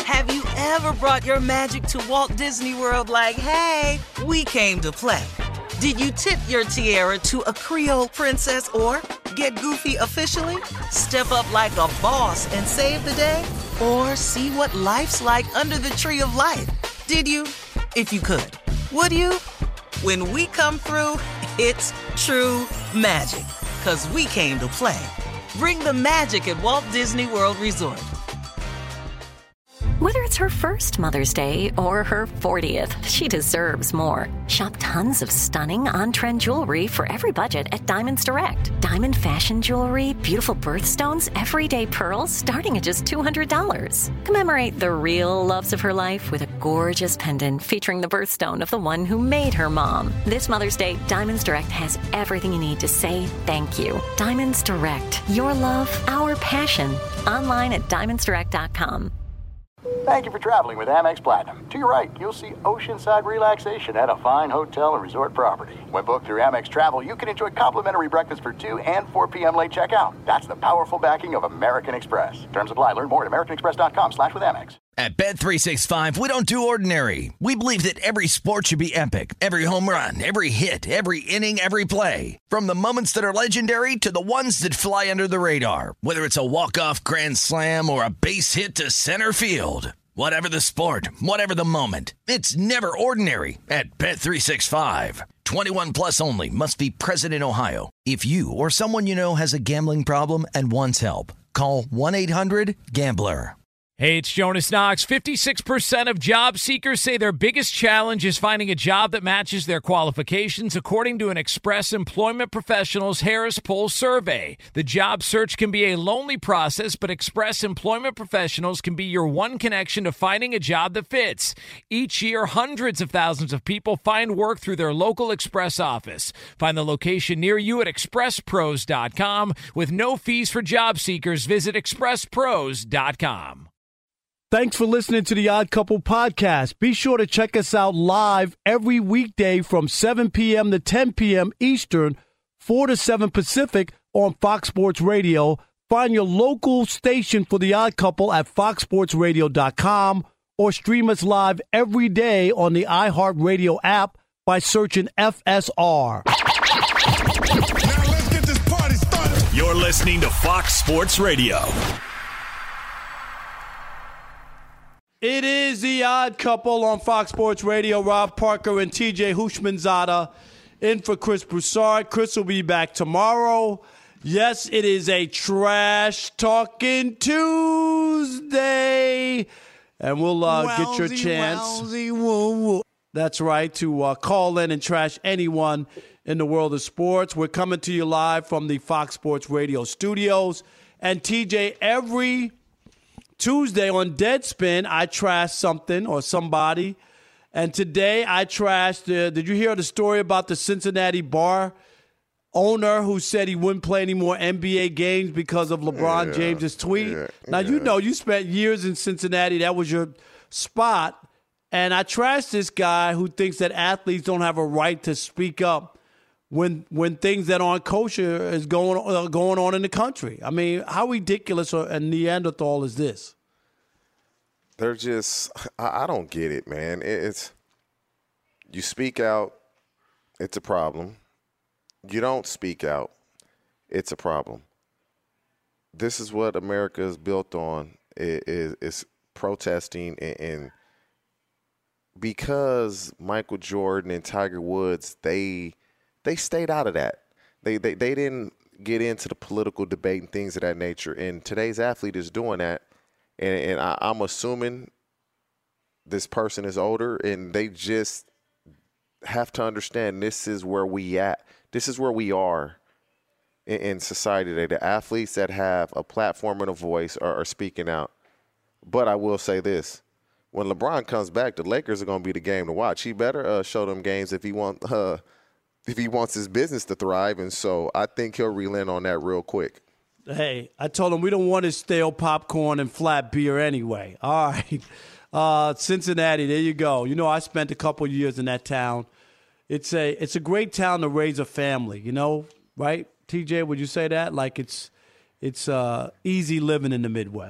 Have you ever brought your magic to Walt Disney World like, hey, we came to play? Did you tip your tiara to a Creole princess or get goofy officially? Step up like a boss and save the day? Or see what life's like under the tree of life? Did you? If you could. Would you? When we come through, it's true magic. 'Cause we came to play. Bring the magic at Walt Disney World Resort. Whether it's her first Mother's Day or her 40th, she deserves more. Shop tons of stunning on-trend jewelry for every budget at Diamonds Direct. Diamond fashion jewelry, beautiful birthstones, everyday pearls starting at just $200. Commemorate the real loves of her life with a gorgeous pendant featuring the birthstone of the one who made her mom. This Mother's Day, Diamonds Direct has everything you need to say thank you. Diamonds Direct. Your love, our passion. Online at diamondsdirect.com. Thank you for traveling with Amex Platinum. To your right, you'll see oceanside relaxation at a fine hotel and resort property. When booked through Amex Travel, you can enjoy complimentary breakfast for 2 and 4 p.m. late checkout. That's the powerful backing of American Express. Terms apply. Learn more at americanexpress.com/withAmex. At Bet365, we don't do ordinary. We believe that every sport should be epic. Every home run, every hit, every inning, every play. From the moments that are legendary to the ones that fly under the radar. Whether it's a walk-off grand slam or a base hit to center field. Whatever the sport, whatever the moment. It's never ordinary at Bet365. 21 plus only. Must be present in Ohio. If you or someone you know has a gambling problem and wants help, call 1-800-GAMBLER. Hey, it's Jonas Knox. 56% of job seekers say their biggest challenge is finding a job that matches their qualifications, according to an Express Employment Professionals Harris Poll survey. The job search can be a lonely process, but Express Employment Professionals can be your one connection to finding a job that fits. Each year, hundreds of thousands of people find work through their local Express office. Find the location near you at expresspros.com. With no fees for job seekers, visit expresspros.com. Thanks for listening to the Odd Couple podcast. Be sure to check us out live every weekday from 7 p.m. to 10 p.m. Eastern, 4 to 7 Pacific on Fox Sports Radio. Find your local station for the Odd Couple at foxsportsradio.com or stream us live every day on the iHeartRadio app by searching FSR. Now let's get this party started. You're listening to Fox Sports Radio. It is the Odd Couple on Fox Sports Radio. Rob Parker and TJ Houshmandzadeh in for Chris Broussard. Chris will be back tomorrow. Yes, it is a trash talking Tuesday. And we'll get your chance. That's right, to call in and trash anyone in the world of sports. We're coming to you live from the Fox Sports Radio studios. And TJ, every Tuesday on Deadspin, I trash something or somebody. And today I trashed, did you hear the story about the Cincinnati bar owner who said he wouldn't play any more NBA games because of LeBron James's tweet? Now, you know, you spent years in Cincinnati. That was your spot. And I trashed this guy who thinks that athletes don't have a right to speak up when things that aren't kosher is going on in the country. I mean, how ridiculous a Neanderthal is this? They're just, I don't get it, man. It's, you speak out, it's a problem. You don't speak out, it's a problem. This is what America is built on, is protesting, and because Michael Jordan and Tiger Woods, they stayed out of that. They didn't get into the political debate and things of that nature. And today's athlete is doing that. And I'm assuming this person is older, and they just have to understand this is where we at. This is where we are in society today. The athletes that have a platform and a voice are speaking out. But I will say this. When LeBron comes back, the Lakers are going to be the game to watch. He better show them games if he wants his business to thrive. And so I think he'll relent on that real quick. Hey, I told him we don't want his stale popcorn and flat beer anyway. All right. Cincinnati, there you go. You know, I spent a couple years in that town. It's a great town to raise a family, you know, right? TJ, would you say that? Like it's easy living in the Midwest.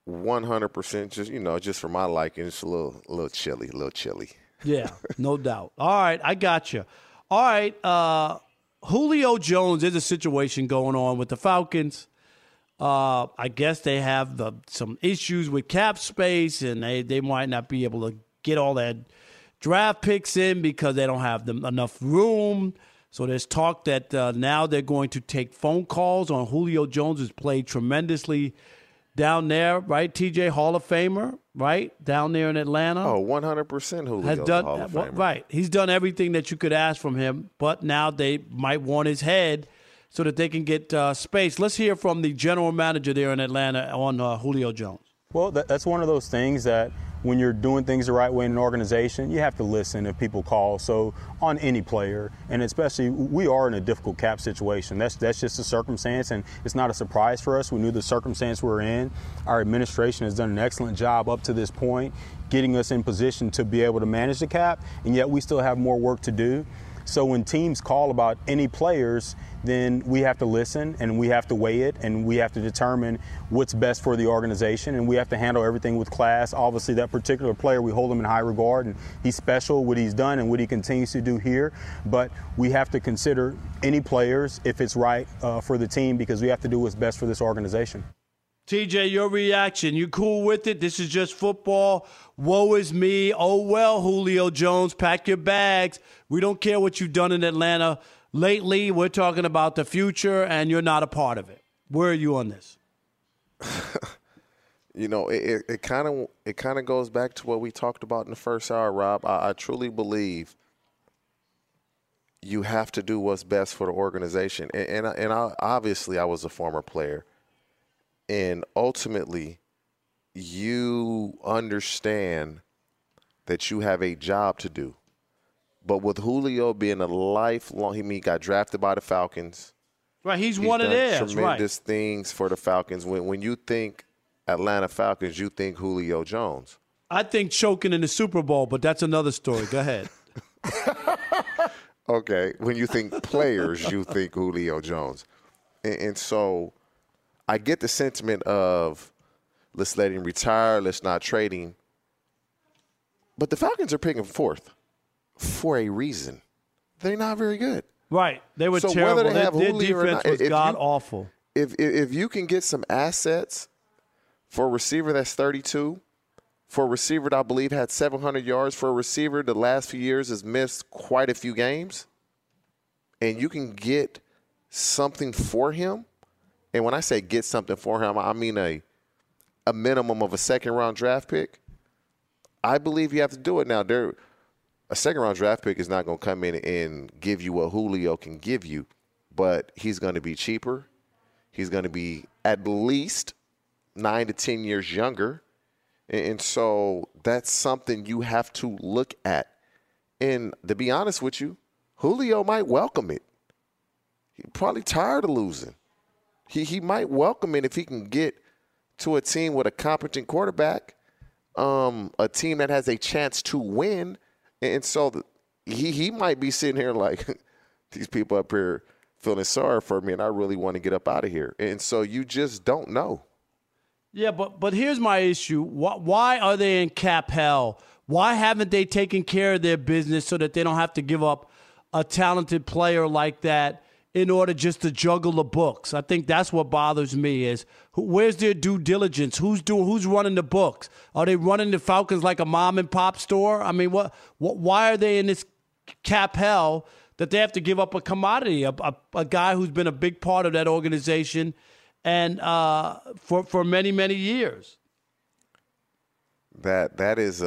100%. Just for my liking, it's a little chilly. Yeah, no doubt. All right, I got you. All right, Julio Jones, there's a situation going on with the Falcons. I guess they have some issues with cap space, and they might not be able to get all that draft picks in because they don't have enough room. So there's talk that now they're going to take phone calls on Julio Jones, who's played tremendously down there, right? TJ, Hall of Famer, right? Down there in Atlanta. Oh, 100% Julio's a Hall of Famer. Right. He's done everything that you could ask from him, but now they might want his head so that they can get space. Let's hear from the general manager there in Atlanta on Julio Jones. Well, that's one of those things that when you're doing things the right way in an organization, you have to listen if people call. So on any player, and especially we are in a difficult cap situation. That's just a circumstance, and it's not a surprise for us. We knew the circumstance we're in. Our administration has done an excellent job up to this point, getting us in position to be able to manage the cap, and yet we still have more work to do. So when teams call about any players, then we have to listen and we have to weigh it and we have to determine what's best for the organization, and we have to handle everything with class. Obviously, that particular player, we hold him in high regard, and he's special, what he's done and what he continues to do here. But we have to consider any players if it's right for the team, because we have to do what's best for this organization. TJ, your reaction. You cool with it? This is just football. Woe is me. Oh, well, Julio Jones, pack your bags. We don't care what you've done in Atlanta lately. We're talking about the future, and you're not a part of it. Where are you on this? It kind of goes back to what we talked about in the first hour, Rob. I truly believe you have to do what's best for the organization. And obviously I was a former player. And ultimately, you understand that you have a job to do. But with Julio being a lifelong, he got drafted by the Falcons. Right, he's one of theirs. Tremendous things for the Falcons. When you think Atlanta Falcons, you think Julio Jones. I think choking in the Super Bowl, but that's another story. Go ahead. Okay, when you think players, you think Julio Jones. And so I get the sentiment of let's let him retire, let's not trade him. But the Falcons are picking fourth for a reason. They're not very good. Right. They were terrible. Their defense was god-awful. If you can get some assets for a receiver that's 32, for a receiver that I believe had 700 yards, for a receiver the last few years has missed quite a few games, and you can get something for him, and when I say get something for him, I mean a minimum of a second-round draft pick, I believe you have to do it. Now, a second-round draft pick is not going to come in and give you what Julio can give you, but he's going to be cheaper. He's going to be at least 9 to 10 years younger. And so that's something you have to look at. And to be honest with you, Julio might welcome it. He's probably tired of losing. He might welcome it if he can get to a team with a competent quarterback, a team that has a chance to win. And so he might be sitting here like, these people up here feeling sorry for me, and I really want to get up out of here. And so you just don't know. Yeah, but here's my issue. Why are they in cap hell? Why haven't they taken care of their business so that they don't have to give up a talented player like that in order just to juggle the books? I think that's what bothers me is where's their due diligence? Who's running the books? Are they running the Falcons like a mom and pop store? I mean, why are they in this cap hell that they have to give up a commodity, a guy who's been a big part of that organization and for many, many years? That is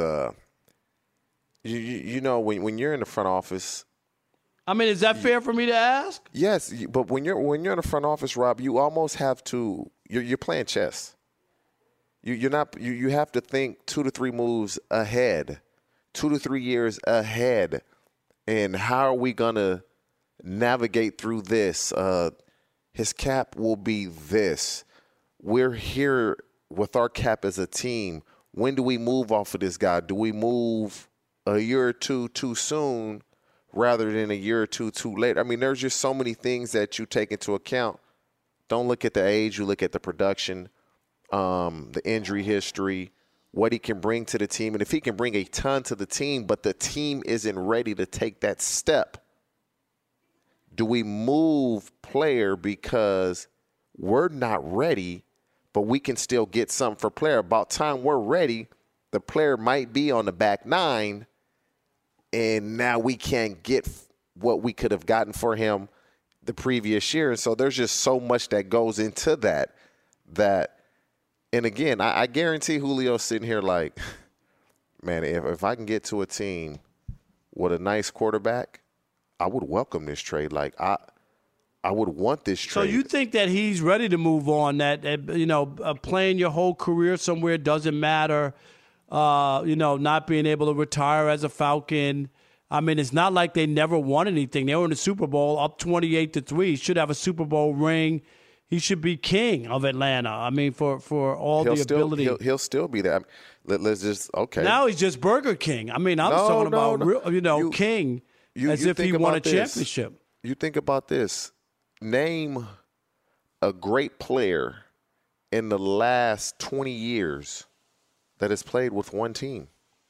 when you're in the front office. I mean, is that fair for me to ask? Yes, but when you're in the front office, Rob, you almost have to. You're playing chess. You have to think 2 to 3 moves ahead, 2 to 3 years ahead, and how are we gonna navigate through this? His cap will be this. We're here with our cap as a team. When do we move off of this guy? Do we move a year or two too soon rather than a year or two too late? I mean, there's just so many things that you take into account. Don't look at the age. You look at the production. the injury history, what he can bring to the team. And if he can bring a ton to the team, but the team isn't ready to take that step, do we move player because we're not ready, but we can still get something for player? About time we're ready, the player might be on the back nine, and now we can't get what we could have gotten for him the previous year. And so there's just so much that goes into that. And again, I guarantee Julio's sitting here like, man, if I can get to a team with a nice quarterback, I would welcome this trade. Like, I would want this trade. So you think that he's ready to move on, that playing your whole career somewhere doesn't matter, not being able to retire as a Falcon. I mean, it's not like they never won anything. They were in the Super Bowl up 28-3. He should have a Super Bowl ring. He should be king of Atlanta. I mean, for all the ability. He'll still be there. Let's just, okay. Now he's just Burger King. I mean, I'm talking about king as if he won a championship. You think about this. Name a great player in the last 20 years that has played with one team.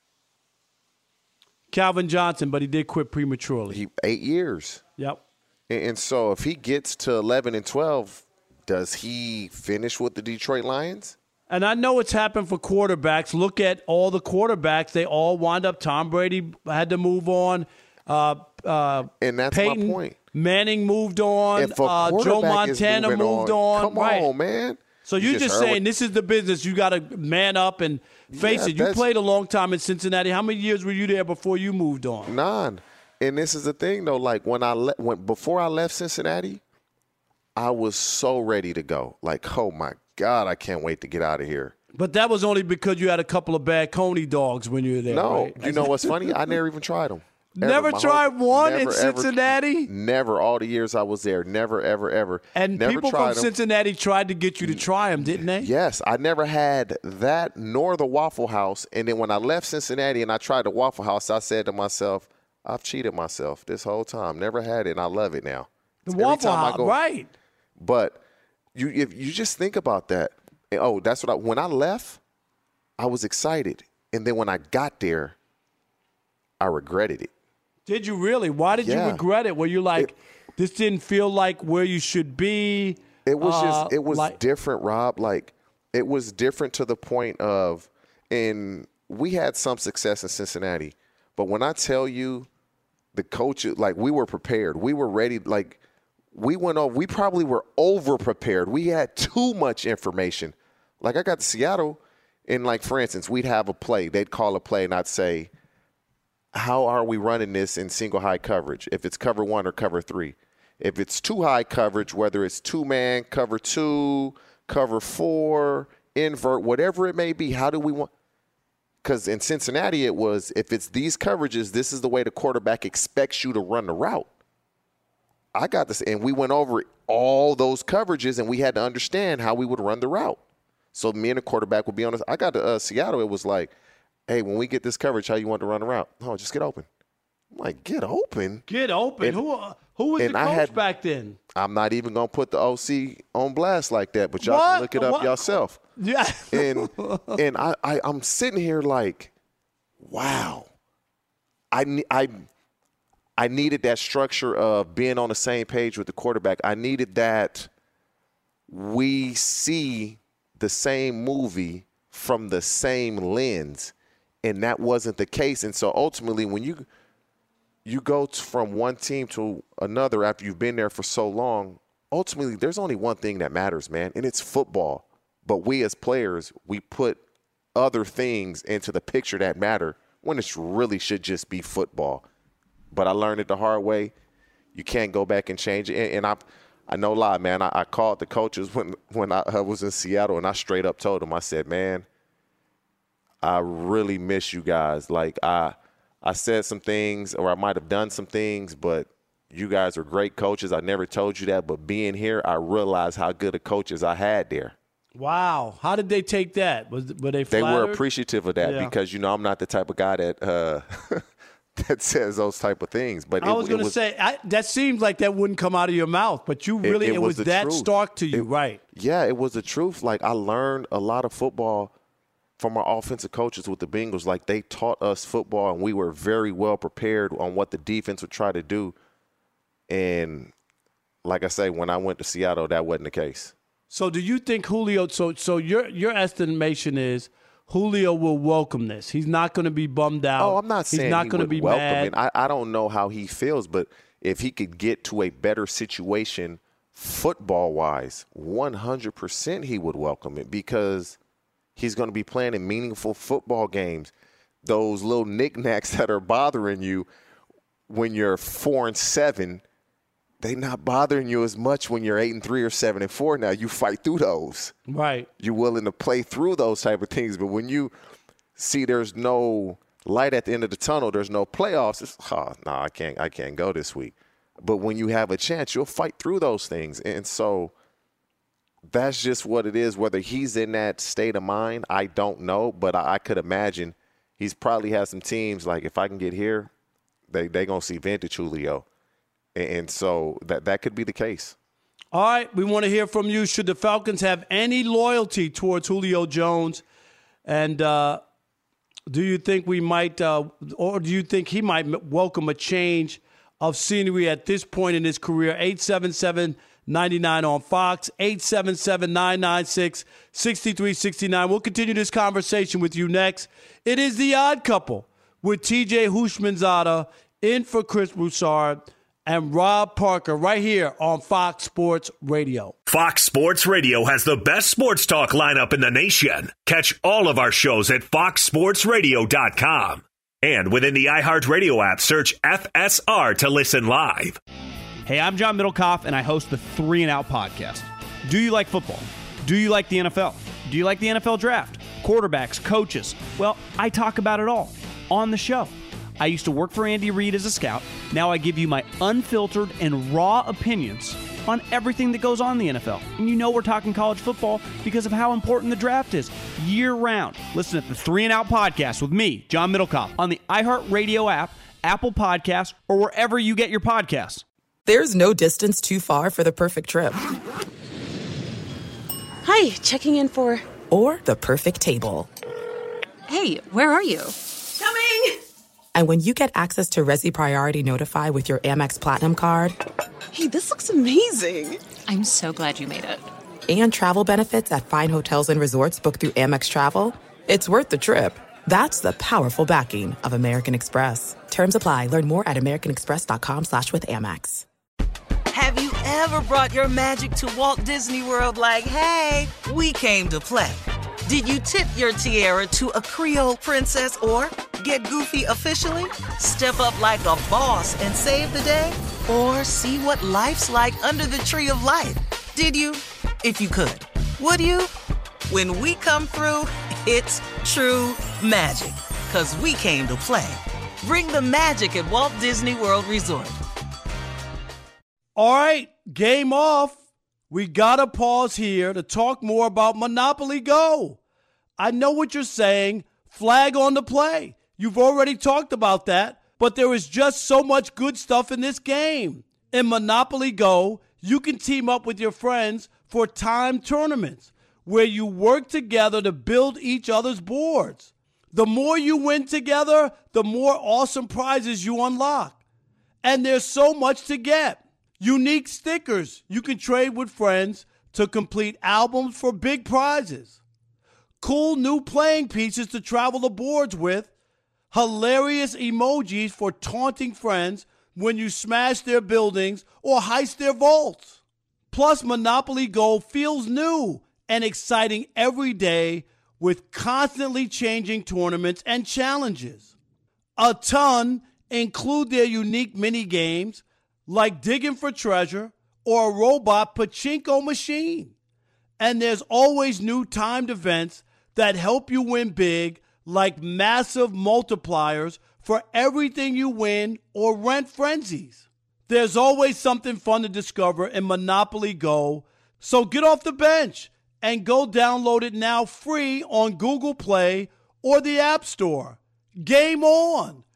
Calvin Johnson, but he did quit prematurely. 8 years. Yep. And so if he gets to 11-12, does he finish with the Detroit Lions? And I know it's happened for quarterbacks. Look at all the quarterbacks. They all wind up. Tom Brady had to move on. And that's Peyton my point. Manning moved on. Joe Montana moved on. Come on, man. So you're just saying this is the business. You got to man up and face it. You played a long time in Cincinnati. How many years were you there before you moved on? 9. And this is the thing, though. Like, before I left Cincinnati, I was so ready to go. Like, oh, my God, I can't wait to get out of here. But that was only because you had a couple of bad Coney dogs when you were there. No. Right? You know what's funny? I never even tried them. Never tried one in Cincinnati? Never. All the years I was there. Never, ever, ever. And never people from Cincinnati tried to get you to try them, didn't they? Yes. I never had that nor the Waffle House. And then when I left Cincinnati and I tried the Waffle House, I said to myself, I've cheated myself this whole time. Never had it, and I love it now. The Waffle House, right. But if you just think about that. Oh, that's what when I left, I was excited. And then when I got there, I regretted it. Did you really? Why did you regret it? Were you like, this didn't feel like where you should be? It was different, Rob. Like, it was different to the point of, and we had some success in Cincinnati. But when I tell you the coach, like, we were prepared. We were ready. Like, we probably were over-prepared. We had too much information. Like, I got to Seattle, and, like, for instance, we'd have a play. They'd call a play, and I'd say, how are we running this in single high coverage? If it's cover 1 or cover 3. If it's too high coverage, whether it's 2-man, cover 2, cover 4, invert, whatever it may be, how do we want? Because in Cincinnati it was, if it's these coverages, this is the way the quarterback expects you to run the route. I got this, and we went over all those coverages, and we had to understand how we would run the route. So me and the quarterback would be on this. I got to Seattle, it was like, hey, when we get this coverage, how you want to run the route? Oh, just get open. I'm like, get open? Get open? And, who was the coach back then? I'm not even going to put the OC on blast like that, but y'all can look it up yourself. Yeah. and I'm sitting here like, wow. I needed that structure of being on the same page with the quarterback. I needed that we see the same movie from the same lens. And that wasn't the case. And so ultimately, when you go from one team to another after you've been there for so long, ultimately there's only one thing that matters, man, and it's football. But we as players, we put other things into the picture that matter when it really should just be football. But I learned it the hard way. You can't go back and change it. And I no lie, man, I called the coaches when I was in Seattle, and I straight up told them, I said, man, I really miss you guys. Like, I said some things, or I might have done some things, but you guys are great coaches. I never told you that, but being here, I realized how good of coaches I had there. Wow. How did they take that? Were they flattered? They were appreciative of that because, I'm not the type of guy that that says those type of things. But I was going to say, that seems like that wouldn't come out of your mouth, but you really, it was that truth. Stark to you, right? Yeah, it was the truth. Like, I learned a lot of football from our offensive coaches with the Bengals. Like, they taught us football, and we were very well prepared on what the defense would try to do. And like I say, when I went to Seattle, that wasn't the case. So do you think Julio, so your estimation is Julio will welcome this? He's not going to be bummed out. Oh, I'm not saying he's not going to be mad. I don't know how he feels, but if he could get to a better situation football-wise, 100% he would welcome it, because he's going to be playing in meaningful football games. Those little knickknacks that are bothering you when you're 4-7, they're not bothering you as much when you're 8-3 or 7-4. Now you fight through those. Right. You're willing to play through those type of things. But when you see there's no light at the end of the tunnel, there's no playoffs, it's, I can't go this week. But when you have a chance, you'll fight through those things. And so that's just what it is. Whether he's in that state of mind, I don't know. But I could imagine he's probably had some teams like, if I can get here, they going to see vintage Julio. And so that could be the case. All right, we want to hear from you. Should the Falcons have any loyalty towards Julio Jones? And do you think we might or do you think he might welcome a change of scenery at this point in his career? 877-99 on Fox, 877-996-6369. We'll continue this conversation with you next. It is The Odd Couple with TJ Houshmandzadeh in for Chris Broussard and Rob Parker right here on Fox Sports Radio. Fox Sports Radio has the best sports talk lineup in the nation. Catch all of our shows at foxsportsradio.com. And within the iHeartRadio app, search FSR to listen live. Hey, I'm John Middlecoff, and I host the 3 and Out podcast. Do you like football? Do you like the NFL? Do you like the NFL draft? Quarterbacks, coaches? Well, I talk about it all on the show. I used to work for Andy Reid as a scout. Now I give you my unfiltered and raw opinions on everything that goes on in the NFL. And you know we're talking college football because of how important the draft is year-round. Listen to the 3 and Out podcast with me, John Middlecoff, on the iHeartRadio app, Apple Podcasts, or wherever you get your podcasts. There's no distance too far for the perfect trip. Hi, checking in for... Or the perfect table. Hey, where are you? Coming! And when you get access to Resi Priority Notify with your Amex Platinum card... Hey, this looks amazing. I'm so glad you made it. And travel benefits at fine hotels and resorts booked through Amex Travel, it's worth the trip. That's the powerful backing of American Express. Terms apply. Learn more at americanexpress.com/withAmex. Have you ever brought your magic to Walt Disney World like, hey, we came to play? Did you tip your tiara to a Creole princess or get goofy officially? Step up like a boss and save the day? Or see what life's like under the tree of life? Did you? If you could. Would you? When we come through, it's true magic. 'Cause we came to play. Bring the magic at Walt Disney World Resort. All right, game off. We got to pause here to talk more about Monopoly Go. I know what you're saying. Flag on the play. You've already talked about that, but there is just so much good stuff in this game. In Monopoly Go, you can team up with your friends for timed tournaments where you work together to build each other's boards. The more you win together, the more awesome prizes you unlock. And there's so much to get. Unique stickers you can trade with friends to complete albums for big prizes. Cool new playing pieces to travel the boards with. Hilarious emojis for taunting friends when you smash their buildings or heist their vaults. Plus, Monopoly Go feels new and exciting every day with constantly changing tournaments and challenges. A ton include their unique mini games like digging for treasure or a robot pachinko machine. And there's always new timed events that help you win big, like massive multipliers for everything you win or rent frenzies. There's always something fun to discover in Monopoly Go, so get off the bench and go download it now free on Google Play or the App Store. Game on!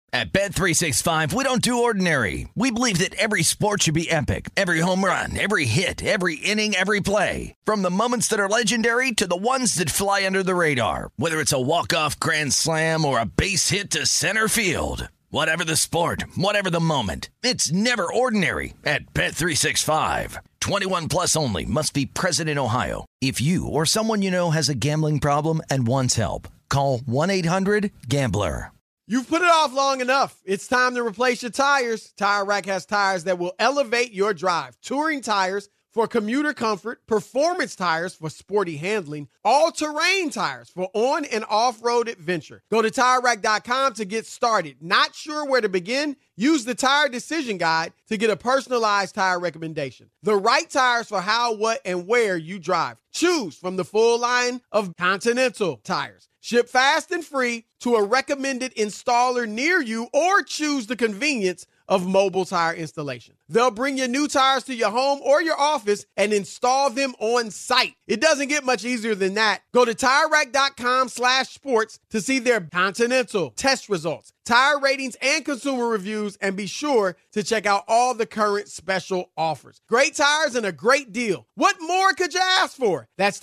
At Bet365, we don't do ordinary. We believe that every sport should be epic. Every home run, every hit, every inning, every play. From the moments that are legendary to the ones that fly under the radar. Whether it's a walk-off grand slam or a base hit to center field. Whatever the sport, whatever the moment. It's never ordinary at Bet365. 21 plus only. Must be present in Ohio. If you or someone you know has a gambling problem and wants help, call 1-800-GAMBLER. You've put it off long enough. It's time to replace your tires. Tire Rack has tires that will elevate your drive. Touring tires for commuter comfort, performance tires for sporty handling, all-terrain tires for on- and off-road adventure. Go to TireRack.com to get started. Not sure where to begin? Use the Tire Decision Guide to get a personalized tire recommendation. The right tires for how, what, and where you drive. Choose from the full line of Continental tires. Ship fast and free to a recommended installer near you, or choose the convenience of mobile tire installation. They'll bring your new tires to your home or your office and install them on site. It doesn't get much easier than that. Go to TireRack.com/sports to see their Continental test results, tire ratings, and consumer reviews, and be sure to check out all the current special offers. Great tires and a great deal. What more could you ask for? That's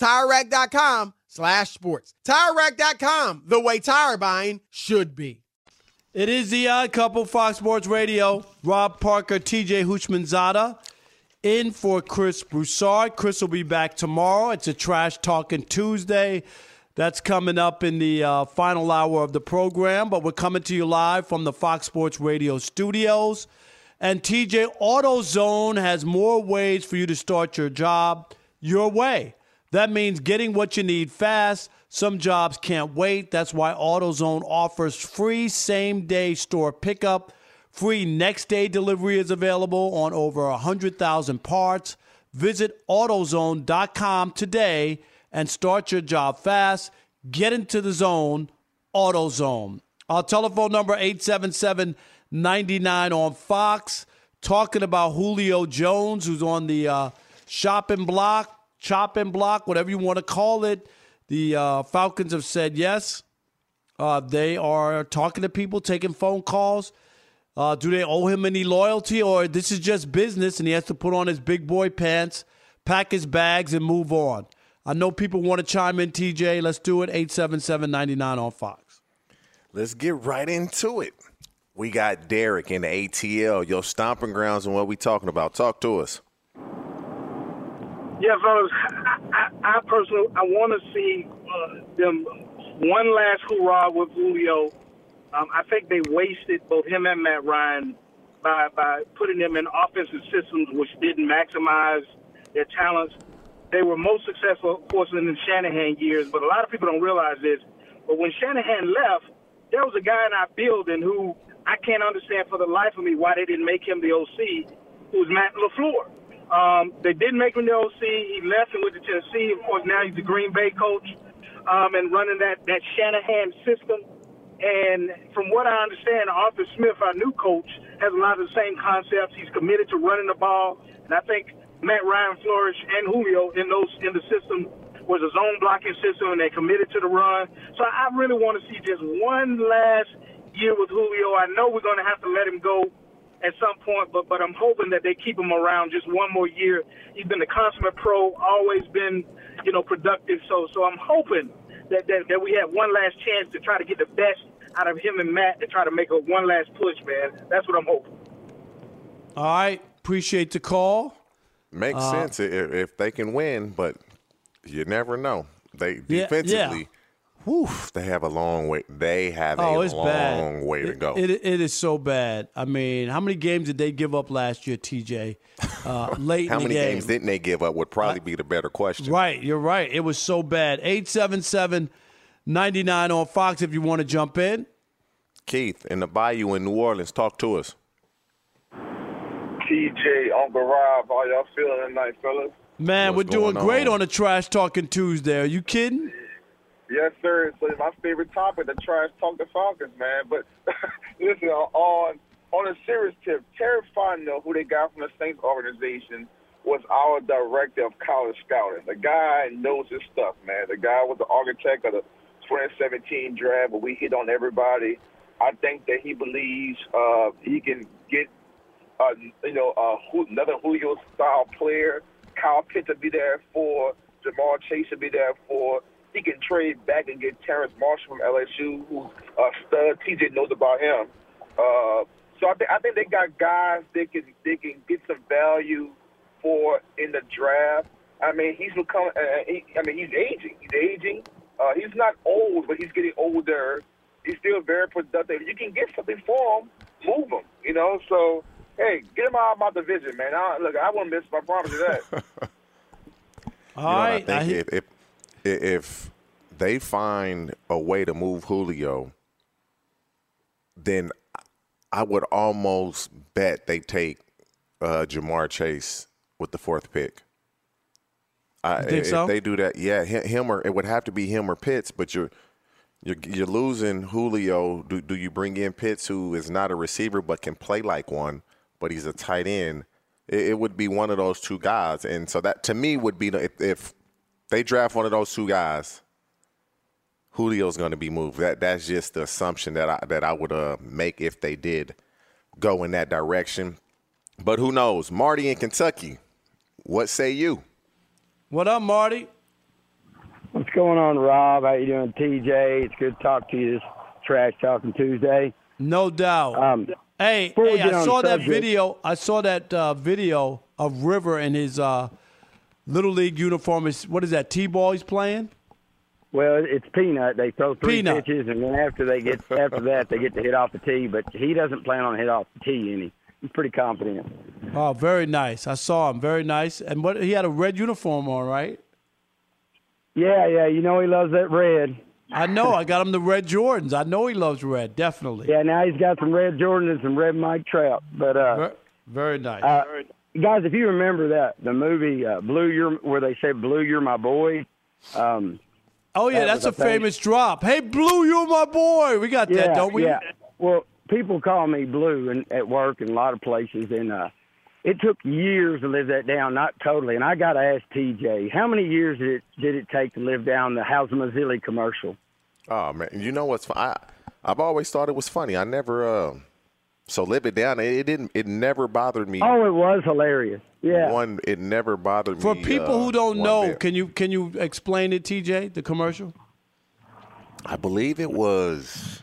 TireRack.com/sports. TireRack.com, the way tire buying should be. It is the Odd Couple, Fox Sports Radio. Rob Parker, TJ Houshmandzadeh in for Chris Broussard. Chris will be back tomorrow. It's a Trash Talking Tuesday. That's coming up in the final hour of the program. But we're coming to you live from the Fox Sports Radio studios. And TJ, AutoZone has more ways for you to start your job your way. That means getting what you need fast. Some jobs can't wait. That's why AutoZone offers free same-day store pickup. Free next-day delivery is available on over 100,000 parts. Visit AutoZone.com today and start your job fast. Get into the zone, AutoZone. Our telephone number, 877-99 on Fox. Talking about Julio Jones, who's on the chopping block, whatever you want to call it. The Falcons have said yes. They are talking to people, taking phone calls. Do they owe him any loyalty, or this is just business and he has to put on his big boy pants, pack his bags, and move on? I know people want to chime in, TJ. Let's do it. 877-99 on Fox. Let's get right into it. We got Derek in the ATL, your stomping grounds, and what we talking about. Talk to us. Yeah, fellas, I personally want to see them one last hurrah with Julio. I think they wasted both him and Matt Ryan by putting them in offensive systems which didn't maximize their talents. They were most successful, of course, in the Shanahan years, but a lot of people don't realize this. But when Shanahan left, there was a guy in our building who I can't understand for the life of me why they didn't make him the OC, who was Matt LaFleur. They didn't make him the OC. He left and went to Tennessee. Of course, now he's the Green Bay coach and running that Shanahan system. And from what I understand, Arthur Smith, our new coach, has a lot of the same concepts. He's committed to running the ball. And I think Matt Ryan flourished and Julio in the system was a zone blocking system, and they committed to the run. So I really want to see just one last year with Julio. I know we're going to have to let him go at some point, but I'm hoping that they keep him around just one more year. He's been a consummate pro, always been, productive. So I'm hoping that we have one last chance to try to get the best out of him and Matt to try to make one last push, man. That's what I'm hoping. All right. Appreciate the call. Makes sense if they can win, but you never know. They defensively, whew, they have a long way. They have a long way to go. It is so bad. I mean, how many games did they give up last year, TJ? Late how in the many game. games didn't they give up would probably be the better question. Right, you're right. It was so bad. 877-99 on Fox if you want to jump in. Keith, in the Bayou in New Orleans, talk to us. TJ, Uncle Rob, how y'all feeling tonight, fellas? Man, we're doing great on a Trash Talking Tuesday. Are you kidding? Yes, sir. So my favorite topic, the Trash Talk the Falcons, man. But listen, on a serious tip, Terry Fontenot, who they got from the Saints organization, was our director of college scouting. The guy knows his stuff, man. The guy was the architect of the 2017 draft, but we hit on everybody. I think that he believes he can get, another Julio-style player. Kyle Pitts will be there for. Jamar Chase will be there for. He can trade back and get Terrence Marshall from LSU, who's a stud. TJ knows about him. So I think they got guys they can get some value for in the draft. I mean, he's become. He's aging. He's not old, but he's getting older. He's still very productive. You can get something for him, move him. So hey, get him out of my division, man. I won't miss. I promise you that. All right. I think if they find a way to move Julio, then I would almost bet they take Jamar Chase with the 4th pick. If they do that, yeah, him or it would have to be him or Pitts. But you're losing Julio. Do you bring in Pitts, who is not a receiver but can play like one, but he's a tight end? It would be one of those two guys, and so that to me would be if they draft one of those two guys, Julio's going to be moved. That's just the assumption that I would make if they did go in that direction. But who knows? Marty in Kentucky, what say you? What up, Marty? What's going on, Rob? How you doing, TJ? It's good to talk to you this Trash Talking Tuesday. No doubt. Hey, I saw that video. I saw that video of River in his Little League uniform. What is that, T-ball he's playing? Well, it's Peanut. They throw 3 pitches, and then after that, they get to hit off the tee. But he doesn't plan on hit off the tee any. He's pretty confident. Oh, very nice. I saw him. Very nice. And he had a red uniform on, right? Yeah. You know he loves that red. I know. I got him the red Jordans. I know he loves red, definitely. Yeah, now he's got some red Jordans and some red Mike Trout. But very nice. Guys, if you remember the movie Blue, where they say "Blue, you're my boy." Oh yeah, that's a famous drop. Hey, Blue, you're my boy. We got that, don't we? Yeah. Well, people call me Blue at work in a lot of places, and it took years to live that down. Not totally. And I got to ask TJ, how many years did it take to live down the How's Mazzilli commercial? Oh man, you know what's fun? I've always thought it was funny. I never so live it down. It never bothered me. Oh, it was hilarious. Yeah. It never bothered me. For people who don't know, can you explain it, TJ, the commercial? I believe it was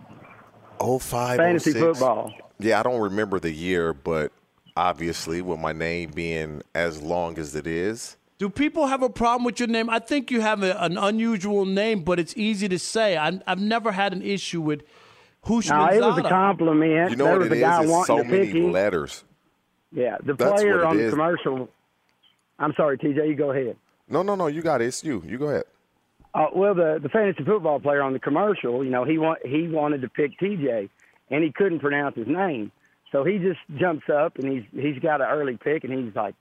05, Fantasy 06. football. Yeah, I don't remember the year, but obviously with my name being as long as it is. Do people have a problem with your name? I think you have an unusual name, but it's easy to say. I've never had an issue with Hushmanzada. No, it was a compliment. You know what it is? It's so many letters. Yeah, the player on the commercial. I'm sorry, TJ, you go ahead. No, you got it. It's you. You go ahead. Well, the fantasy football player on the commercial, he wanted to pick TJ, and he couldn't pronounce his name. So he just jumps up, and he's got an early pick, and he's like,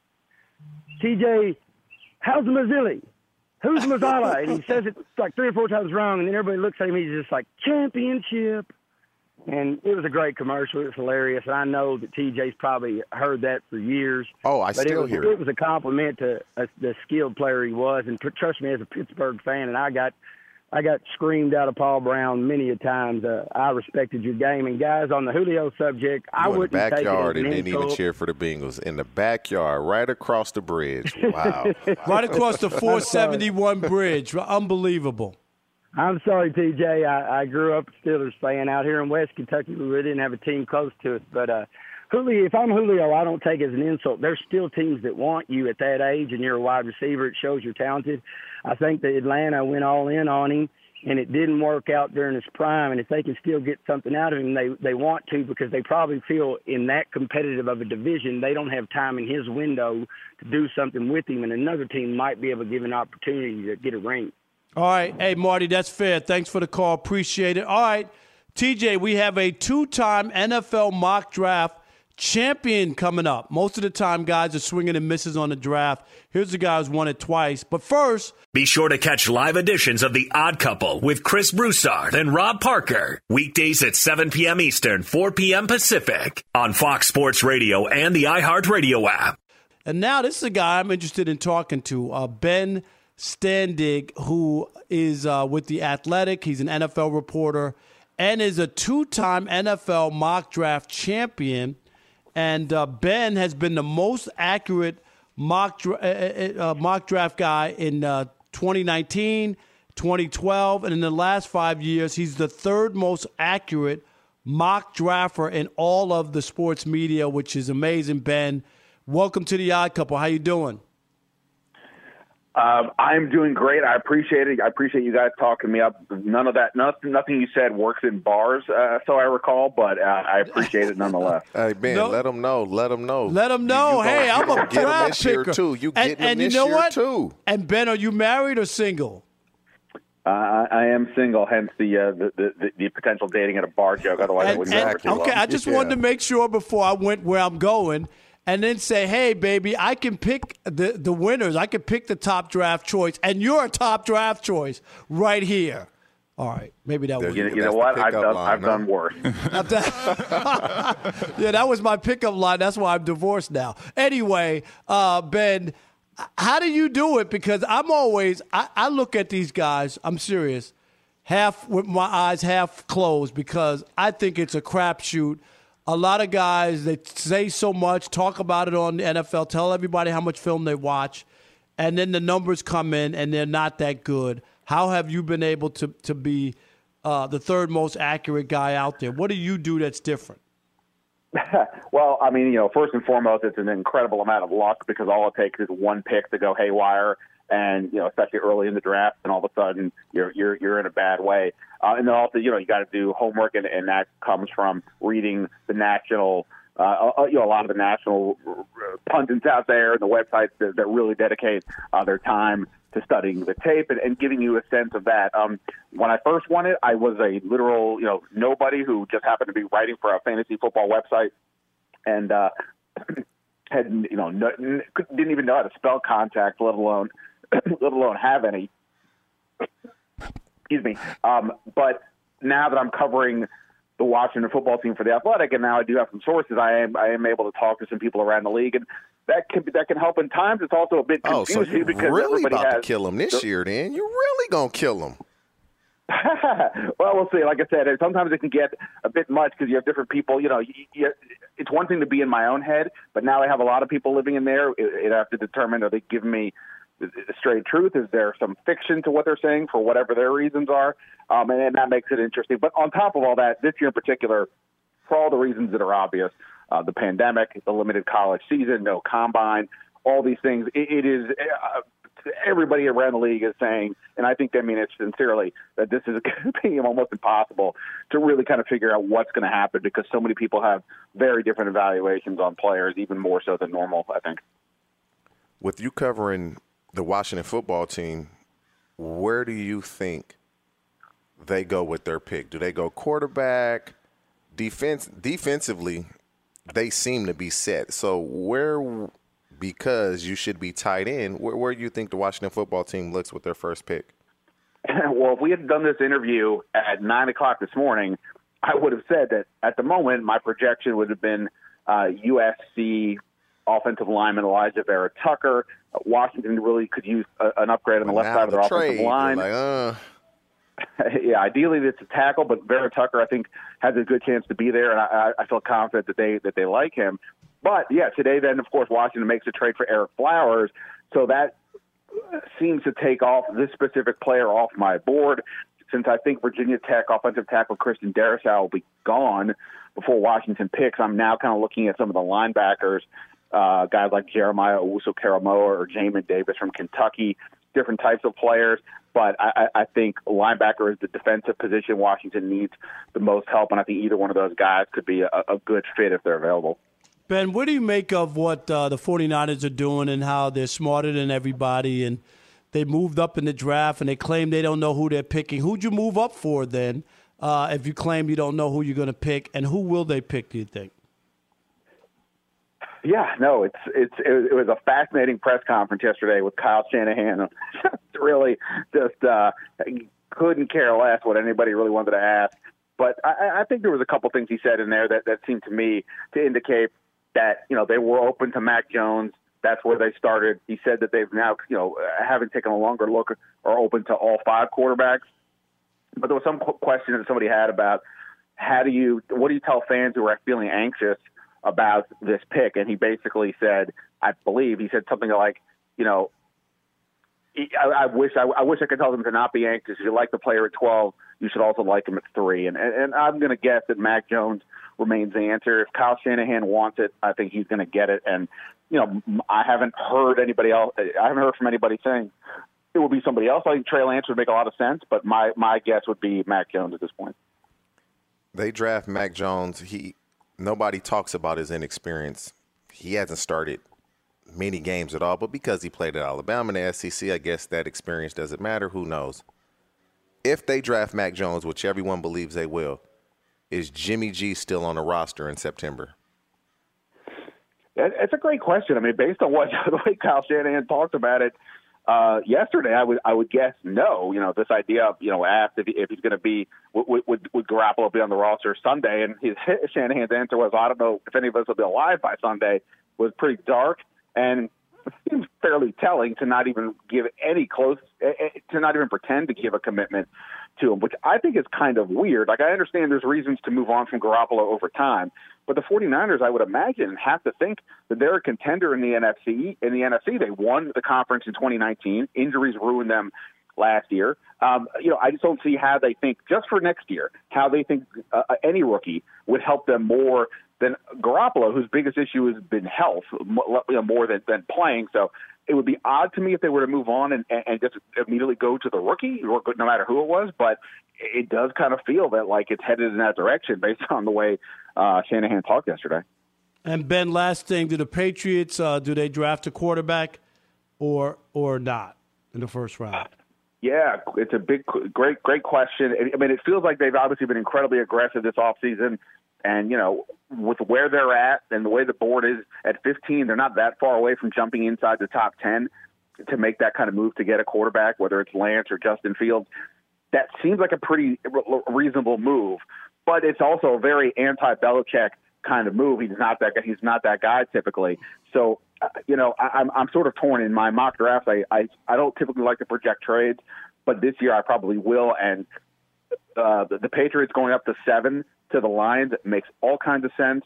TJ, how's the Mazzilli? Who's Mazzala? And he says it like 3 or 4 times wrong, and then everybody looks at him, he's just like, championship. And it was a great commercial. It was hilarious. And I know that TJ's probably heard that for years. Oh, I still hear it. It was a compliment to the skilled player he was. And trust me, as a Pittsburgh fan, and I got screamed out of Paul Brown many a times. I respected your game. And, guys, on the Julio subject, I wouldn't take it as an insult. In the backyard and didn't even cheer for the Bengals. In the backyard, right across the bridge. Wow. Right across the 471 bridge. Unbelievable. I'm sorry, TJ. I grew up a Steelers fan out here in West Kentucky. We really didn't have a team close to us. But Julio, if I'm Julio, I don't take it as an insult. There's still teams that want you at that age, and you're a wide receiver. It shows you're talented. I think that Atlanta went all in on him, and it didn't work out during his prime. And if they can still get something out of him, they want to, because they probably feel in that competitive of a division, they don't have time in his window to do something with him, and another team might be able to give an opportunity to get a ring. All right. Hey, Marty, that's fair. Thanks for the call. Appreciate it. All right, TJ, we have a 2-time NFL mock draft champion coming up. Most of the time, guys are swinging and misses on the draft. Here's the guy who's won it twice. But first, be sure to catch live editions of The Odd Couple with Chris Broussard and Rob Parker. Weekdays at 7 p.m. Eastern, 4 p.m. Pacific on Fox Sports Radio and the iHeartRadio app. And now this is a guy I'm interested in talking to, Ben Standig, who is with The Athletic. He's an NFL reporter. and is a 2-time NFL mock draft champion. And Ben has been the most accurate mock draft guy in 2019, 2012, and in the last 5 years, he's the third most accurate mock drafter in all of the sports media, which is amazing. Ben, welcome to the Odd Couple. How you doing? I'm doing great. I appreciate it. I appreciate you guys talking me up. None of that, nothing you said works in bars, so I recall, but I appreciate it nonetheless. Hey, Ben, let them know. Let them know. Let them know. Hey, I'm a draft picker. You getting them this year, too. And, Ben, are you married or single? I am single, hence the potential dating at a bar joke. Otherwise, I wouldn't ever too long. Okay, I just wanted to make sure before I went where I'm going, and then say, hey, baby, I can pick the winners. I can pick the top draft choice, and you're a top draft choice right here. All right, maybe that was. You know what? I've done worse. Yeah, that was my pickup line. That's why I'm divorced now. Anyway, Ben, how do you do it? Because I'm always, I look at these guys, I'm serious, half with my eyes half closed because I think it's a crapshoot. A lot of guys, they say so much, talk about it on the NFL, tell everybody how much film they watch, and then the numbers come in and they're not that good. How have you been able to be the third most accurate guy out there? What do you do that's different? Well, I mean, first and foremost, it's an incredible amount of luck because all it takes is one pick to go haywire, and especially early in the draft, and all of a sudden you're in a bad way. And then also, you got to do homework, and that comes from reading the national, a lot of the national pundits out there and the websites that really dedicate their time to studying the tape and giving you a sense of that. When I first won it, I was a literal, nobody who just happened to be writing for a fantasy football website and had, didn't even know how to spell contact, let alone have any. Excuse me. But now that I'm covering the Washington football team for The Athletic, and now I do have some sources, I am able to talk to some people around the league, and that can help in times. It's also a bit confusing so you're because really everybody about to kill him this year. Then you're really gonna kill him. Well, we'll see. Like I said, sometimes it can get a bit much because you have different people. It's one thing to be in my own head, but now I have a lot of people living in there. I have to determine, are they giving me the straight truth? Is there some fiction to what they're saying for whatever their reasons are? And that makes it interesting. But on top of all that, this year in particular, for all the reasons that are obvious, the pandemic, the limited college season, no combine, all these things, it is everybody around the league is saying, and I think they mean it sincerely, that this is going to be almost impossible to really kind of figure out what's going to happen because so many people have very different evaluations on players, even more so than normal, I think. With you covering the Washington football team, where do you think they go with their pick? Do they go quarterback? Defensively, they seem to be set. So where, because you should be tight end, where do you think the Washington football team looks with their first pick? Well, if we had done this interview at 9 o'clock this morning, I would have said that at the moment my projection would have been USC offensive lineman Elijah Vera Tucker. Washington really could use an upgrade on the left side of their offensive line. Yeah, ideally it's a tackle, but Vera Tucker I think has a good chance to be there, and I feel confident that they like him. But yeah, today then of course Washington makes a trade for Eric Flowers, so that seems to take off this specific player off my board. Since I think Virginia Tech offensive tackle Christian Darrisaw will be gone before Washington picks, I'm now kind of looking at some of the linebackers. Guys like Jeremiah Owusu-Karamoah or Jamin Davis from Kentucky, different types of players. But I think linebacker is the defensive position Washington needs the most help, and I think either one of those guys could be a good fit if they're available. Ben, what do you make of what the 49ers are doing and how they're smarter than everybody and they moved up in the draft and they claim they don't know who they're picking? Who'd you move up for then if you claim you don't know who you're going to pick, and who will they pick, do you think? Yeah, no, it was a fascinating press conference yesterday with Kyle Shanahan. Really just couldn't care less what anybody really wanted to ask. But I think there was a couple things he said in there that seemed to me to indicate that, they were open to Mac Jones. That's where they started. He said that they've now, haven't taken a longer look or open to all five quarterbacks. But there was some question that somebody had about what do you tell fans who are feeling anxious about this pick? And he basically said, I believe he said something like, I wish I could tell them to not be anxious. If you like the player at 12, you should also like him at 3. And I'm going to guess that Mac Jones remains the answer. If Kyle Shanahan wants it, I think he's going to get it. And, I haven't heard anybody else. I haven't heard from anybody saying it will be somebody else. I think Trey Lance would make a lot of sense, but my guess would be Mac Jones at this point. They draft Mac Jones. Nobody talks about his inexperience. He hasn't started many games at all, but because he played at Alabama in the SEC, I guess that experience doesn't matter. Who knows? If they draft Mac Jones, which everyone believes they will, is Jimmy G still on the roster in September? It's a great question. I mean, based on the way Kyle Shanahan talked about it yesterday, I would guess no. This idea of asked if he's going to be would Garoppolo be on the roster Sunday, and Shanahan's answer was, I don't know if any of us will be alive by Sunday, was pretty dark. And it seems fairly telling to not even pretend to give a commitment to him, which I think is kind of weird. Like, I understand there's reasons to move on from Garoppolo over time, but the 49ers, I would imagine, have to think that they're a contender in the NFC. In the NFC, they won the conference in 2019. Injuries ruined them last year. I just don't see how they think, just for next year, how they think any rookie would help them more than Garoppolo, whose biggest issue has been health, more than playing. So it would be odd to me if they were to move on and just immediately go to the rookie, no matter who it was. But it does kind of feel that like it's headed in that direction based on the way Shanahan talked yesterday. And Ben, last thing, do the Patriots do they draft a quarterback or not in the first round? Yeah, it's a great question. I mean, it feels like they've obviously been incredibly aggressive this offseason. And, with where they're at and the way the board is at 15, they're not that far away from jumping inside the top 10 to make that kind of move to get a quarterback, whether it's Lance or Justin Fields. That seems like a pretty reasonable move, but it's also a very anti-Belichick kind of move. He's not that guy typically. So, I'm sort of torn in my mock draft. I don't typically like to project trades, but this year I probably will. And the Patriots going up to 7 to the Lions makes all kinds of sense.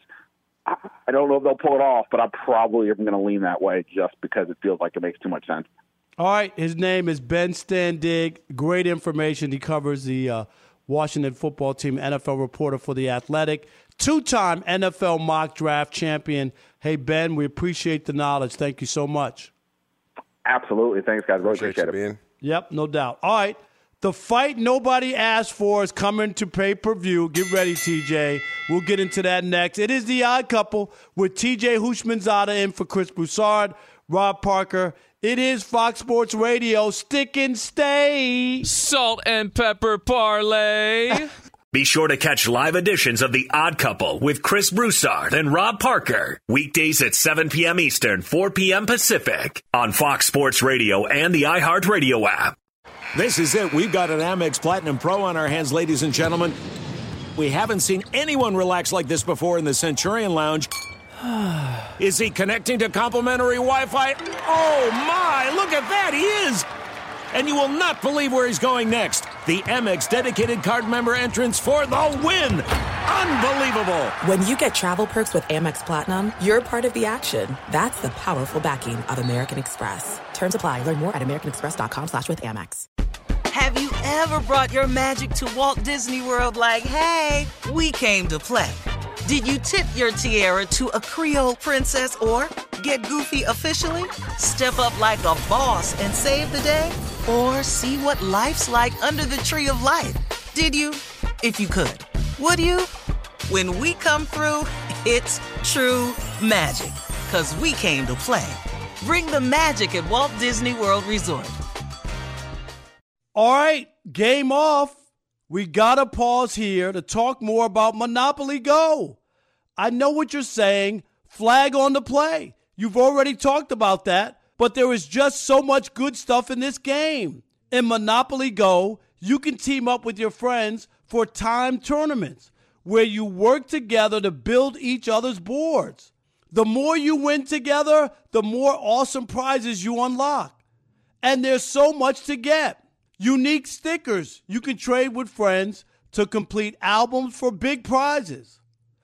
I don't know if they'll pull it off, but I probably am going to lean that way just because it feels like it makes too much sense. All right, his name is Ben Standig. Great information. He covers the Washington football team, NFL reporter for The Athletic, two-time NFL mock draft champion. Hey, Ben, we appreciate the knowledge. Thank you so much. Absolutely. Thanks, guys. Really appreciate it. Ben. Yep, no doubt. All right. The fight nobody asked for is coming to pay-per-view. Get ready, TJ. We'll get into that next. It is The Odd Couple with TJ Houshmandzadeh in for Chris Broussard, Rob Parker. It is Fox Sports Radio. Stick and stay. Salt and pepper parlay. Be sure to catch live editions of The Odd Couple with Chris Broussard and Rob Parker. Weekdays at 7 p.m. Eastern, 4 p.m. Pacific on Fox Sports Radio and the iHeartRadio app. This is it. We've got an Amex Platinum Pro on our hands, ladies and gentlemen. We haven't seen anyone relax like this before in the Centurion Lounge. Is he connecting to complimentary Wi-Fi? Oh, my. Look at that. He is. And you will not believe where he's going next. The Amex dedicated card member entrance for the win. Unbelievable. When you get travel perks with Amex Platinum, you're part of the action. That's the powerful backing of American Express. Terms apply. Learn more at americanexpress.com/withAmex. Have you ever brought your magic to Walt Disney World like, hey, we came to play? Did you tip your tiara to a Creole princess or get goofy officially? Step up like a boss and save the day? Or see what life's like under the tree of life? Did you? If you could. Would you? When we come through, it's true magic. 'Cause we came to play. Bring the magic at Walt Disney World Resort. All right, game off. We got to pause here to talk more about Monopoly Go. I know what you're saying. Flag on the play. You've already talked about that, but there is just so much good stuff in this game. In Monopoly Go, you can team up with your friends for timed tournaments where you work together to build each other's boards. The more you win together, the more awesome prizes you unlock. And there's so much to get. Unique stickers you can trade with friends to complete albums for big prizes.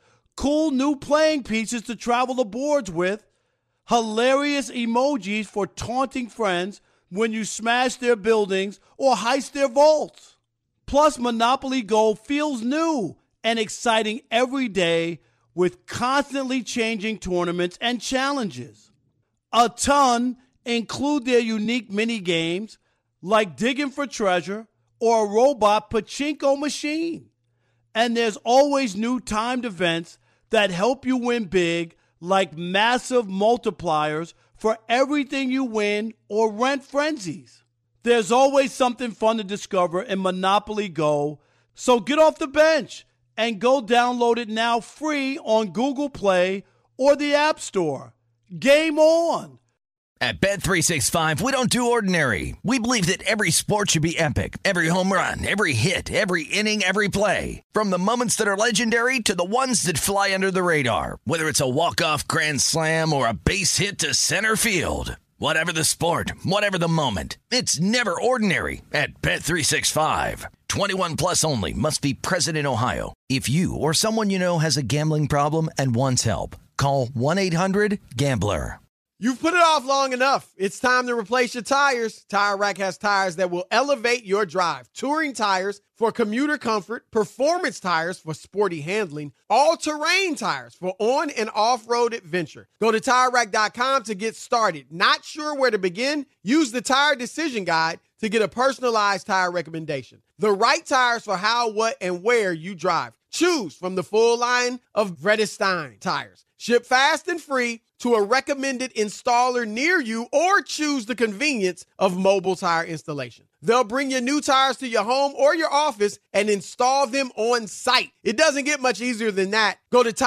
Cool new playing pieces to travel the boards with. Hilarious emojis for taunting friends when you smash their buildings or heist their vaults. Plus, Monopoly Go feels new and exciting every day with constantly changing tournaments and challenges. A ton include their unique mini games like digging for treasure or a robot pachinko machine. And there's always new timed events that help you win big, like massive multipliers for everything you win or rent frenzies. There's always something fun to discover in Monopoly Go, so get off the bench and go download it now free on Google Play or the App Store. Game on! At Bet365, we don't do ordinary. We believe that every sport should be epic. Every home run, every hit, every inning, every play. From the moments that are legendary to the ones that fly under the radar. Whether it's a walk-off grand slam or a base hit to center field. Whatever the sport, whatever the moment. It's never ordinary at Bet365. 21 plus only. Must be present in Ohio. If you or someone you know has a gambling problem and wants help, call 1-800-GAMBLER. You've put it off long enough. It's time to replace your tires. Tire Rack has tires that will elevate your drive. Touring tires for commuter comfort, performance tires for sporty handling, all-terrain tires for on- and off-road adventure. Go to TireRack.com to get started. Not sure where to begin? Use the Tire Decision Guide to get a personalized tire recommendation. The right tires for how, what, and where you drive. Choose from the full line of Vredestein tires. Ship fast and free to a recommended installer near you, or choose the convenience of mobile tire installation. They'll bring your new tires to your home or your office and install them on site. It doesn't get much easier than that. Go to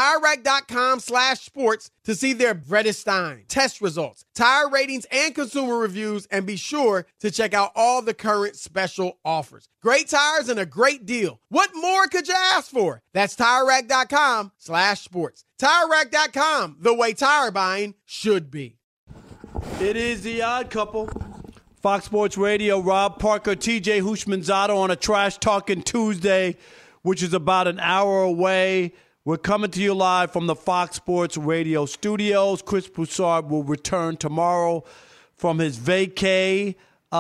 TireRack.com/sports to see their Vredestein test results, tire ratings, and consumer reviews, and be sure to check out all the current special offers. Great tires and a great deal. What more could you ask for? That's TireRack.com/sports. TireRack.com, the way tire buying should be. It is The Odd Couple. Fox Sports Radio, Rob Parker, TJ Houshmandzadeh on a Trash Talking Tuesday, which is about an hour away. We're coming to you live from the Fox Sports Radio studios. Chris Broussard will return tomorrow from his vacay.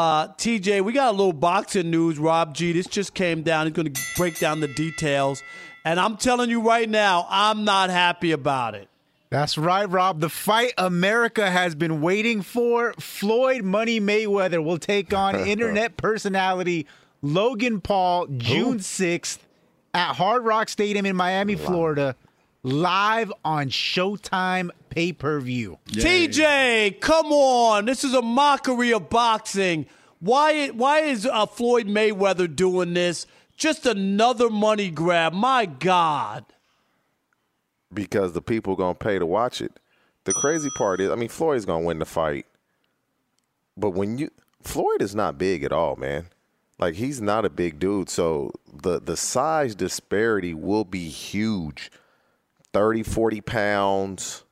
TJ, we got a little boxing news. Rob G, this just came down. He's going to break down the details. And I'm telling you right now, I'm not happy about it. That's right, Rob. The fight America has been waiting for. Floyd Money Mayweather will take on internet personality Logan Paul June 6th at Hard Rock Stadium in Miami, Florida, live on Showtime pay-per-view. TJ, come on. This is a mockery of boxing. Why is Floyd Mayweather doing this? Just another money grab. My God. Because the people going to pay to watch it. The crazy part is, Floyd's going to win the fight. But Floyd is not big at all, man. Like, he's not a big dude. So the size disparity will be huge. 30, 40 pounds,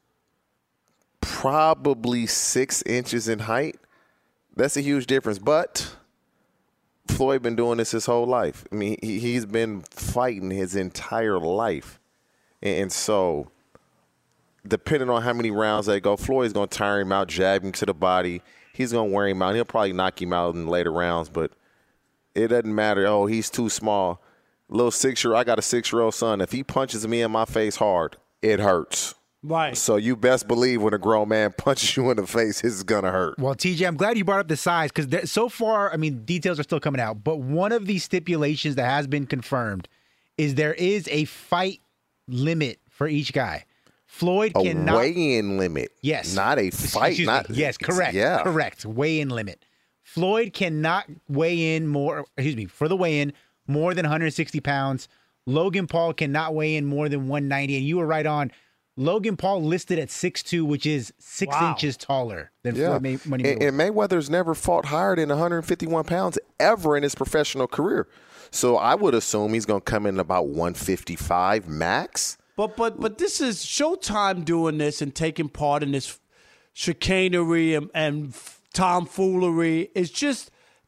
probably 6 inches in height. That's a huge difference. But Floyd been doing this his whole life. He's been fighting his entire life. And so, depending on how many rounds they go, Floyd's going to tire him out, jab him to the body. He's going to wear him out. He'll probably knock him out in later rounds, but it doesn't matter. Oh, he's too small. I got a 6-year-old son. If he punches me in my face hard, it hurts. Right. So you best believe when a grown man punches you in the face, it's going to hurt. Well, TJ, I'm glad you brought up the size because so far, details are still coming out. But one of the stipulations that has been confirmed is there is a fight limit for each guy. Floyd cannot weigh-in limit. Yes, not a fight. Yes, correct. Yeah, correct. Weigh-in limit. Floyd cannot weigh in more. For the weigh-in more than 160 pounds. Logan Paul cannot weigh in more than 190. And you were right on. Logan Paul listed at 6'2", which is 6 inches taller than Floyd Mayweather. And Mayweather's never fought higher than 151 pounds ever in his professional career. So I would assume he's going to come in about 155 max. But this is Showtime doing this and taking part in this chicanery and tomfoolery. It's just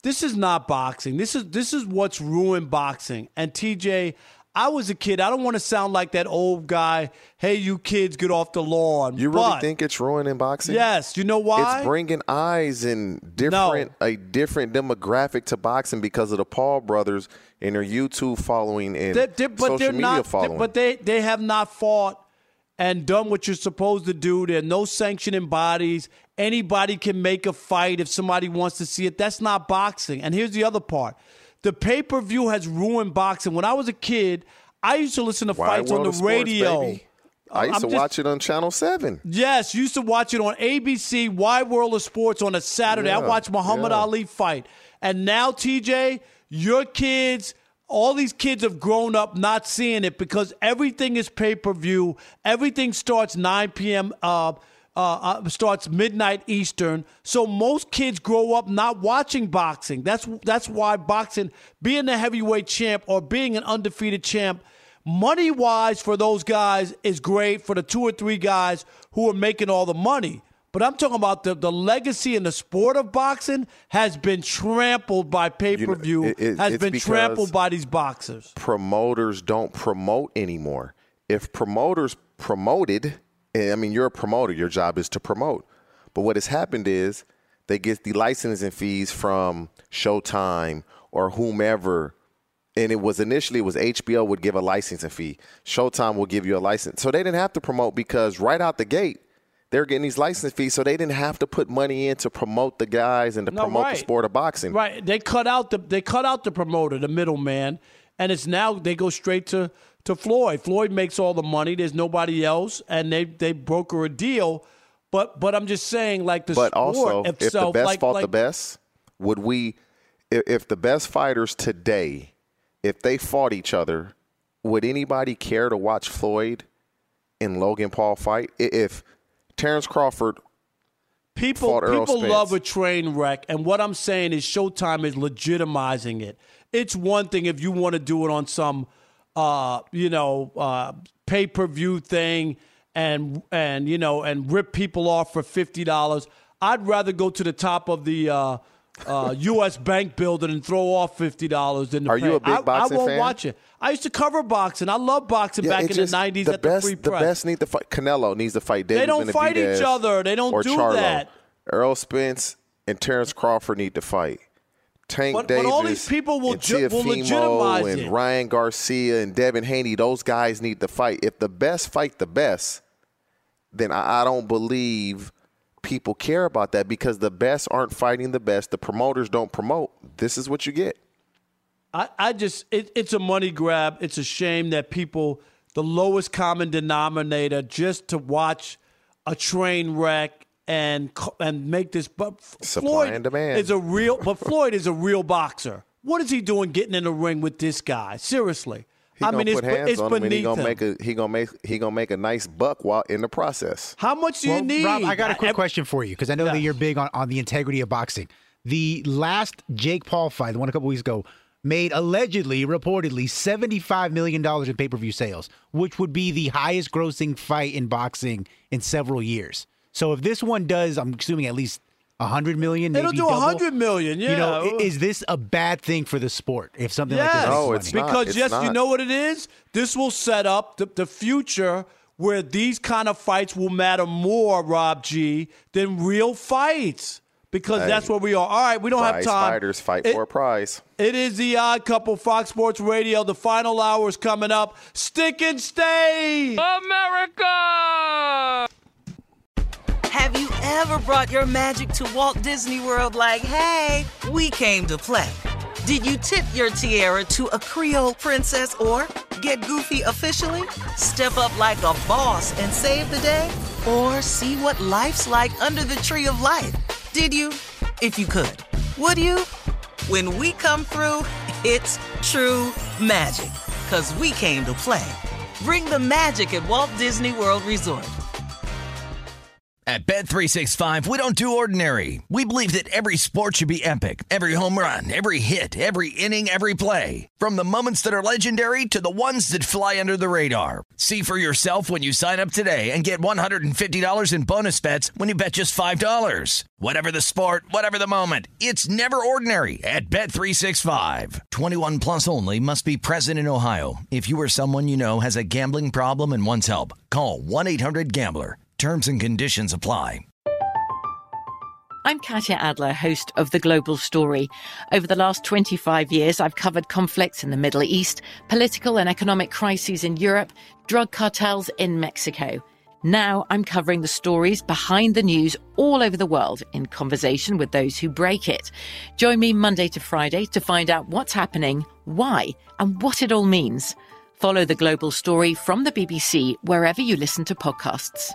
This is not boxing. This is what's ruined boxing. And TJ, I was a kid. I don't want to sound like that old guy, hey, you kids, get off the lawn. You really think it's ruining boxing? Yes. You know why? It's bringing eyes and a different demographic to boxing because of the Paul brothers and their YouTube following and social media following. But they have not fought and done what you're supposed to do. There are no sanctioning bodies. Anybody can make a fight if somebody wants to see it. That's not boxing. And here's the other part. The pay-per-view has ruined boxing. When I was a kid, I used to listen to fights on the radio. Sports, I used to watch it on Channel 7. Yes, used to watch it on ABC, Wide World of Sports on a Saturday. I watched Muhammad Ali fight. And now, TJ, your kids, all these kids have grown up not seeing it because everything is pay-per-view. Everything starts 9 p.m., starts midnight Eastern. So most kids grow up not watching boxing. That's why boxing, being a heavyweight champ or being an undefeated champ, money-wise for those guys is great for the 2 or 3 guys who are making all the money. But I'm talking about the legacy in the sport of boxing has been trampled by pay-per-view, has been trampled by these boxers. Promoters don't promote anymore. If promoters promoted, I mean, you're a promoter. Your job is to promote. But what has happened is they get the licensing fees from Showtime or whomever. And it was HBO would give a licensing fee. Showtime will give you a license. So they didn't have to promote because right out the gate, they're getting these license fees, so they didn't have to put money in to promote the guys and to promote the sport of boxing. Right. They cut out the promoter, the middleman, and it's now they go straight to Floyd. Floyd makes all the money. There's nobody else, and they broker a deal. But I'm just saying, like the sport also, itself, if the best fought the best, would we? If the best fighters today, if they fought each other, would anybody care to watch Floyd and Logan Paul fight? If Terrence Crawford fought Errol Spence. People love a train wreck, and what I'm saying is Showtime is legitimizing it. It's one thing if you want to do it on some, pay-per-view thing and rip people off for $50. I'd rather go to the top of the U.S. Bank building and throw off $50 than to Are pay. you a big boxing fan? I won't fan? watch it. I used to cover boxing. I love boxing back in the 90s at the Free Press. The best need to fight. Canelo needs to fight David Benavidez. They don't fight each other. They don't do Charlo. that. Errol Spence and Terrence Crawford need to fight. Tank Davis, but all these people will legitimize and it. Ryan Garcia and Devin Haney, those guys need to fight. If the best fight the best, then I don't believe people care about that because the best aren't fighting the best. The promoters don't promote. This is what you get. It's a money grab. It's a shame that people, the lowest common denominator, just to watch a train wreck and make this. But supply and demand but Floyd is a real boxer. What is he doing getting in the ring with this guy? Seriously. It's beneath him. He gonna make a nice buck while in the process. How much do you need? Rob, I got a quick question for you because I know that you're big on the integrity of boxing. The last Jake Paul fight, the one a couple weeks ago, made reportedly $75 million in pay-per-view sales, which would be the highest grossing fight in boxing in several years. So if this one does, I'm assuming at least $100 million, maybe it'll do $100 million. Yeah. Is this a bad thing for the sport if something like this? No, it's not. Because you know what it is. This will set up the future where these kind of fights will matter more, Rob G, than real fights. Because that's where we are. All right, we don't have time. Fighters fight for a prize. It is the Odd Couple, Fox Sports Radio. The final hour is coming up. Stick and stay, America! Have you ever brought your magic to Walt Disney World like, hey, we came to play? Did you tip your tiara to a Creole princess or get goofy officially? Step up like a boss and save the day? Or see what life's like under the tree of life? Did you? If you could. Would you? When we come through, it's true magic. 'Cause we came to play. Bring the magic at Walt Disney World Resort. At Bet365, we don't do ordinary. We believe that every sport should be epic. Every home run, every hit, every inning, every play. From the moments that are legendary to the ones that fly under the radar. See for yourself when you sign up today and get $150 in bonus bets when you bet just $5. Whatever the sport, whatever the moment, it's never ordinary at Bet365. 21 plus only. Must be present in Ohio. If you or someone you know has a gambling problem and wants help, call 1-800-GAMBLER. Terms and conditions apply. I'm Katya Adler, host of The Global Story. Over the last 25 years, I've covered conflicts in the Middle East, political and economic crises in Europe, drug cartels in Mexico. Now I'm covering the stories behind the news all over the world in conversation with those who break it. Join me Monday to Friday to find out what's happening, why, and what it all means. Follow The Global Story from the BBC wherever you listen to podcasts.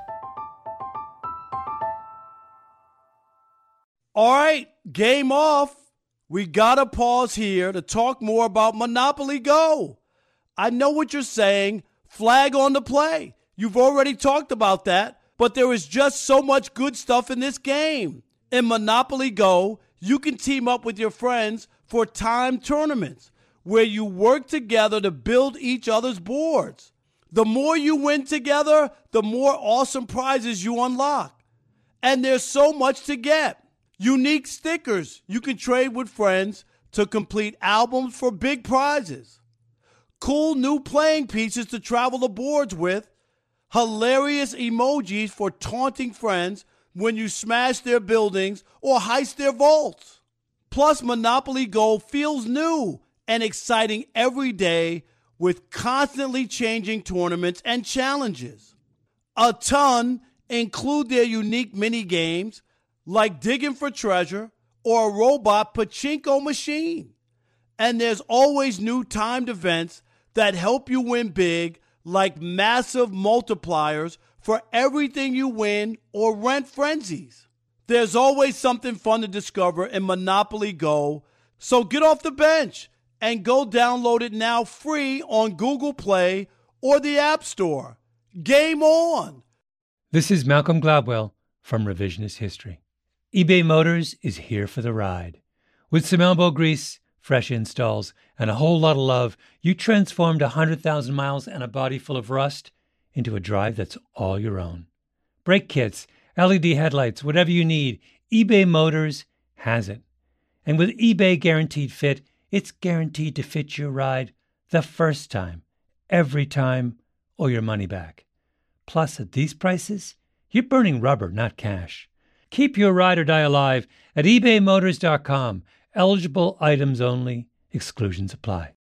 All right, game off. We got to pause here to talk more about Monopoly Go. I know what you're saying. Flag on the play. You've already talked about that, but there is just so much good stuff in this game. In Monopoly Go, you can team up with your friends for timed tournaments where you work together to build each other's boards. The more you win together, the more awesome prizes you unlock. And there's so much to get. Unique stickers you can trade with friends to complete albums for big prizes. Cool new playing pieces to travel the boards with. Hilarious emojis for taunting friends when you smash their buildings or heist their vaults. Plus, Monopoly Go feels new and exciting every day with constantly changing tournaments and challenges. A ton include their unique mini games like digging for treasure or a robot pachinko machine. And there's always new timed events that help you win big, like massive multipliers for everything you win or rent frenzies. There's always something fun to discover in Monopoly Go, so get off the bench and go download it now free on Google Play or the App Store. Game on! This is Malcolm Gladwell from Revisionist History. eBay Motors is here for the ride. With some elbow grease, fresh installs, and a whole lot of love, you transformed 100,000 miles and a body full of rust into a drive that's all your own. Brake kits, LED headlights, whatever you need, eBay Motors has it. And with eBay Guaranteed Fit, it's guaranteed to fit your ride the first time, every time, or your money back. Plus, at these prices, you're burning rubber, not cash. Keep your ride or die alive at ebaymotors.com. Eligible items only. Exclusions apply.